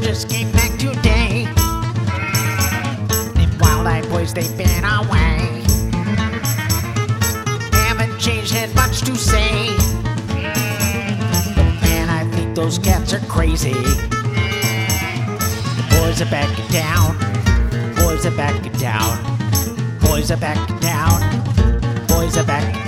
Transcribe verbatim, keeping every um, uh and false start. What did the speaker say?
just came back today. Them Wild-Eyed Boys, they've been away. Haven't changed, had much to say. But man, I think those cats are crazy. The boys are back in town. Boys are back in town. Boys are back in town. Boys are back in town.